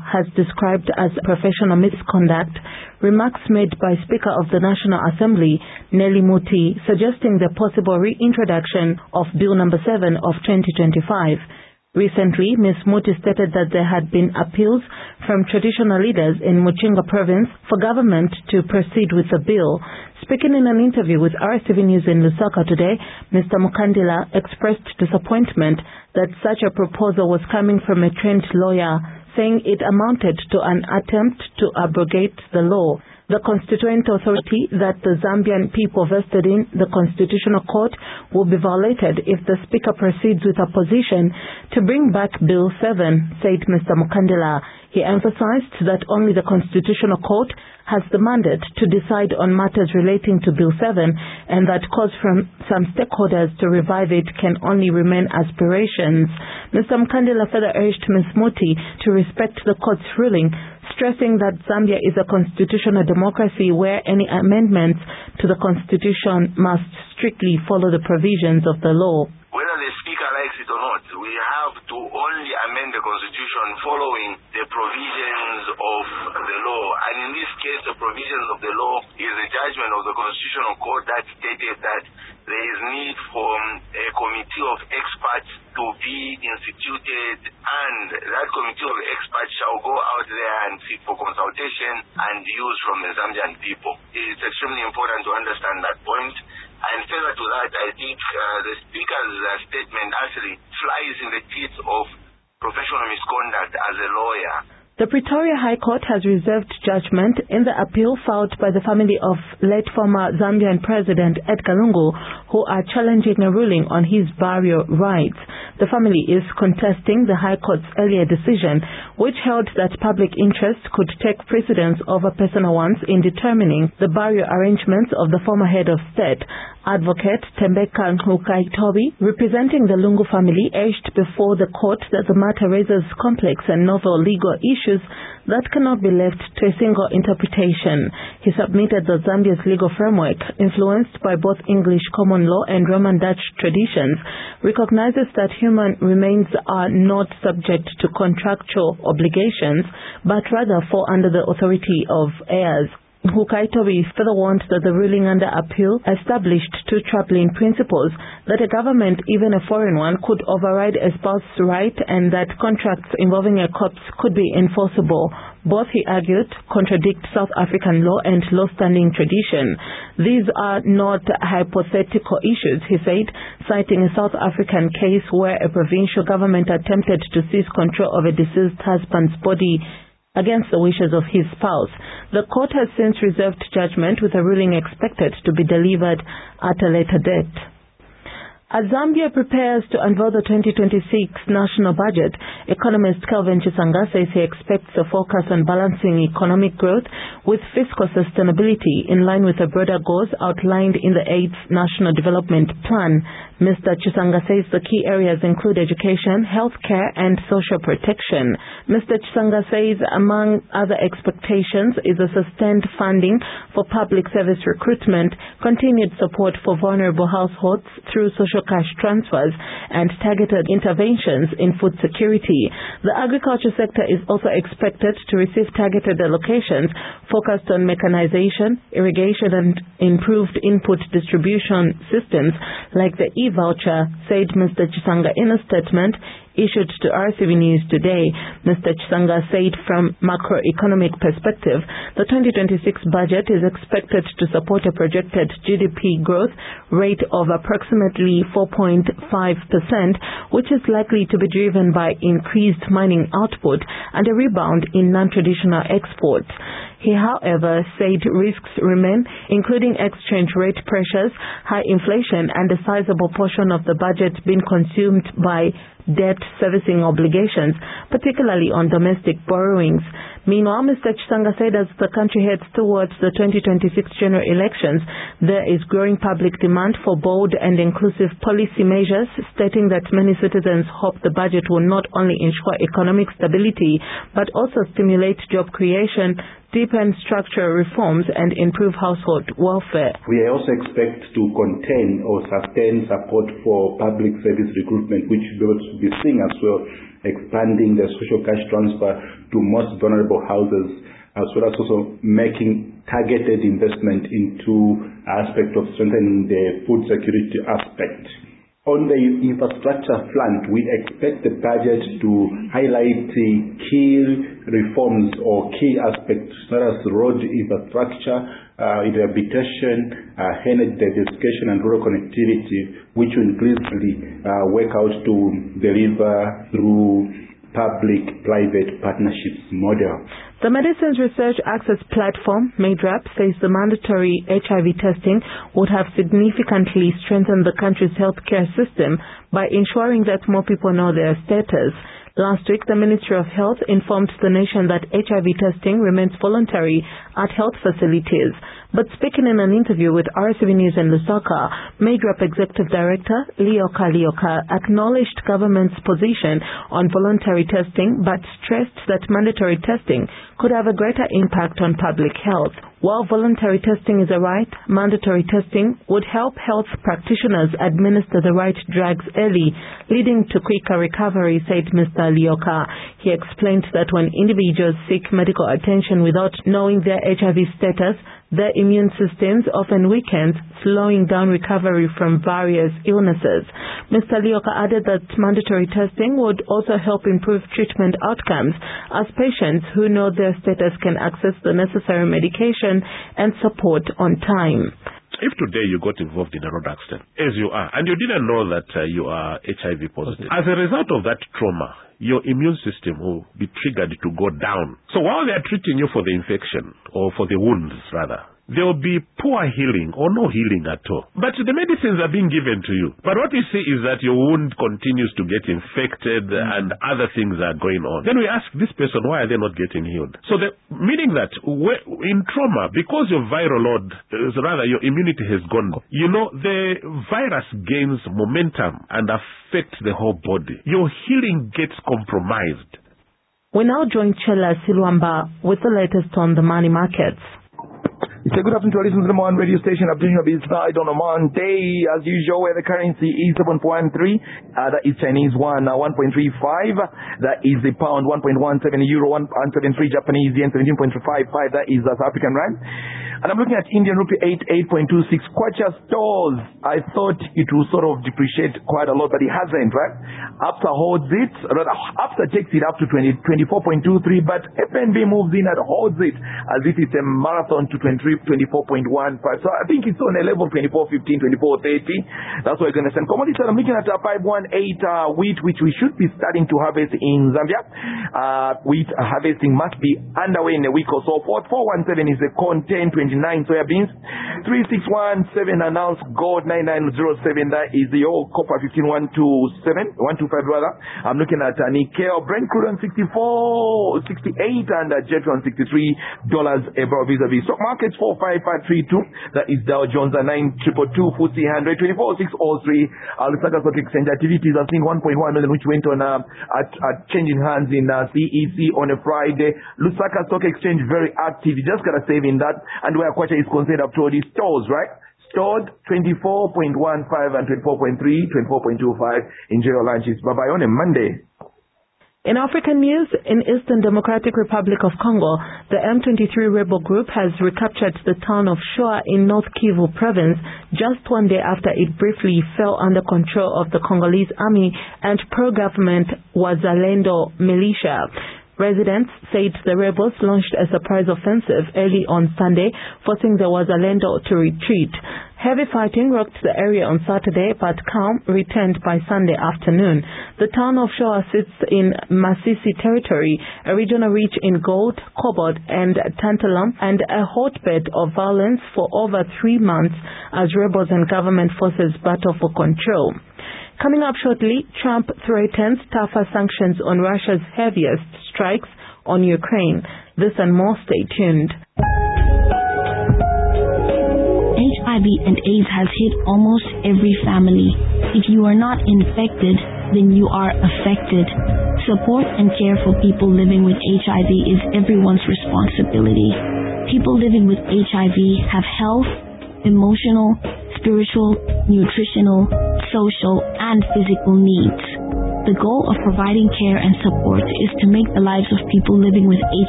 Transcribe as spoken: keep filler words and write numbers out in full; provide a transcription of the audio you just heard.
has described as professional misconduct remarks made by Speaker of the National Assembly, Nelly Muti, suggesting the possible reintroduction of Bill number seven of twenty twenty-five. Recently, Miz Muti stated that there had been appeals from traditional leaders in Muchinga province for government to proceed with the bill. Speaking in an interview with R S T V News in Lusaka today, Mister Mukandila expressed disappointment that such a proposal was coming from a trained lawyer, saying it amounted to an attempt to abrogate the law. The constituent authority that the Zambian people vested in, the Constitutional Court, will be violated if the Speaker proceeds with a position to bring back Bill seven, said Mister Mukandila. He emphasized that only the Constitutional Court has the mandate to decide on matters relating to Bill seven, and that calls from some stakeholders to revive it can only remain aspirations. Mister Mukandila further urged Miz Muti to respect the court's ruling, stressing that Zambia is a constitutional democracy where any amendments to the constitution must strictly follow the provisions of the law. Whether the Speaker likes it or not, we have to only amend the Constitution following the provisions of the law. And in this case, the provisions of the law is a judgment of the Constitutional Court that stated that there is need for a committee of experts to be instituted, and that committee of experts shall go out there and seek for consultation and views from the Zambian people. It's extremely important to understand that point. And further to that, I think uh, the Speaker's uh, statement actually flies in the teeth of professional misconduct as a lawyer. The Pretoria High Court has reserved judgment in the appeal filed by the family of late former Zambian President Edgar Lungu, who are challenging a ruling on his burial rights. The family is contesting the High Court's earlier decision, which held that public interest could take precedence over personal ones in determining the burial arrangements of the former head of state. Advocate Tembeka Nkukaitobi, representing the Lungu family, urged before the court that the matter raises complex and novel legal issues that cannot be left to a single interpretation. He submitted that Zambia's legal framework, influenced by both English common law and Roman Dutch traditions, recognizes that human remains are not subject to contractual obligations, but rather fall under the authority of heirs. Nkukaitobi further warned that the ruling under appeal established two troubling principles: that a government, even a foreign one, could override a spouse's right, and that contracts involving a corpse could be enforceable. Both, he argued, contradict South African law and law-standing tradition. These are not hypothetical issues, he said, citing a South African case where a provincial government attempted to seize control of a deceased husband's body against the wishes of his spouse. The court has since reserved judgment, with a ruling expected to be delivered at a later date. As Zambia prepares to unveil the twenty twenty-six national budget, economist Kelvin Chisanga says he expects a focus on balancing economic growth with fiscal sustainability in line with the broader goals outlined in the eighth National Development Plan. Mister Chisanga says the key areas include education, healthcare, and social protection. Mister Chisanga says among other expectations is a sustained funding for public service recruitment, continued support for vulnerable households through social cash transfers, and targeted interventions in food security. The agriculture sector is also expected to receive targeted allocations focused on mechanization, irrigation, and improved input distribution systems like the e-voucher, said Mister Chisanga in a statement issued to R S T V News today. Mister Chisanga said from macroeconomic perspective, the twenty twenty-six budget is expected to support a projected G D P growth rate of approximately four point five percent, which is likely to be driven by increased mining output and a rebound in non-traditional exports. He, however, said risks remain, including exchange rate pressures, high inflation, and a sizable portion of the budget being consumed by debt servicing obligations, particularly on domestic borrowings. Meanwhile, Mister Chisanga said as the country heads towards the twenty twenty-six general elections, there is growing public demand for bold and inclusive policy measures, stating that many citizens hope the budget will not only ensure economic stability, but also stimulate job creation deepen structural reforms and improve household welfare. We also expect to contain or sustain support for public service recruitment, which we will be seeing as well, expanding the social cash transfer to most vulnerable houses, as well as also making targeted investment into aspect of strengthening the food security aspect. On the infrastructure front, we expect the budget to highlight the key reforms or key aspects such as road infrastructure, uh, rehabilitation, uh, energy diversification and rural connectivity, which will increasingly uh, work out to deliver through public-private partnerships model. The Medicines Research Access Platform, MedRAP, says the mandatory H I V testing would have significantly strengthened the country's healthcare system by ensuring that more people know their status. Last week, the Ministry of Health informed the nation that H I V testing remains voluntary at health facilities. But speaking in an interview with R S V News in Lusaka, MedRAP Executive Director Lioka Lioka acknowledged government's position on voluntary testing but stressed that mandatory testing could have a greater impact on public health. While voluntary testing is a right, mandatory testing would help health practitioners administer the right drugs early, leading to quicker recovery, said Mister Lioka. He explained that when individuals seek medical attention without knowing their H I V status, their immune systems often weaken, slowing down recovery from various illnesses. Mister Lioka added that mandatory testing would also help improve treatment outcomes, as patients who know their status can access the necessary medication and support on time. If today you got involved in a road accident, as you are, and you didn't know that uh, you are H I V positive, as a result of that trauma, your immune system will be triggered to go down. So while they are treating you for the infection, or for the wounds rather, there will be poor healing or no healing at all. But the medicines are being given to you. But what we see is that your wound continues to get infected mm. and other things are going on. Then we ask this person, why are they not getting healed? So the, meaning that in trauma, because your viral load, rather your immunity has gone, you know, the virus gains momentum and affects the whole body. Your healing gets compromised. We now join Chela Silwamba with the latest on the money markets. It's a good afternoon to our listeners to the Oman radio station. Updating your business side on Oman day, as usual, where the currency is seven point one three. Uh, that is Chinese yuan, uh, one point three five. That is the pound, one point one seven, euro, one point seven three, Japanese yen, seventeen point five five. That is the South African rand. And I'm looking at Indian rupee, eighty-eight point two six. Kwacha stores, I thought it would sort of depreciate quite a lot, but it hasn't, right? Absa holds it, rather, Absa takes it up to twenty, twenty-four point two three, but F N B moves in and holds it as if it's a marathon to twenty-four point one five. So I think it's on a level of twenty-four fifteen, twenty-four thirty. That's what we're going to send. Commodity, I'm looking at a five one eight uh, wheat, which we should be starting to harvest in Zambia. Uh, wheat harvesting must be underway in a week or so. four one seven is the corn, ten twenty-nine soybeans, three six one seven announced gold, nine nine zero seven. That is the old copper, fifteen one twenty-seven, one twenty-five rather. I'm looking at uh, nickel, Brent crude on sixty-four, sixty-eight, and uh, jet on sixty-three dollars a barrel vis-a-vis. Stock markets four five five three two. That is Dow Jones at nine two two two, F T S E one hundred, twenty-four six oh three. Uh, Lusaka Stock Exchange activities are seeing one point one million, which went on uh, at, at changing hands in uh, C E C on a Friday. Lusaka Stock Exchange very active. You just gotta save in that. And where Kwacha is concerned up to the stores, right? Stored twenty-four point one five and twenty-four point three, twenty-four point two five. Enjoy your lunches. Bye bye on a Monday. In African news, in Eastern Democratic Republic of Congo, the M twenty-three rebel group has recaptured the town of Shoa in North Kivu province just one day after it briefly fell under control of the Congolese army and pro-government Wazalendo militia. Residents said the rebels launched a surprise offensive early on Sunday, forcing the Wazalendo to retreat. Heavy fighting rocked the area on Saturday, but calm returned by Sunday afternoon. The town of Shoa sits in Masisi territory, a regional rich in gold, cobalt, and tantalum, and a hotbed of violence for over three months as rebels and government forces battle for control. Coming up shortly, Trump threatens tougher sanctions on Russia's heaviest strikes on Ukraine. This and more, stay tuned. H I V and AIDS has hit almost every family. If you are not infected, then you are affected. Support and care for people living with H I V is everyone's responsibility. People living with H I V have health, emotional, spiritual, nutritional, social, and physical needs. The goal of providing care and support is to make the lives of people living with H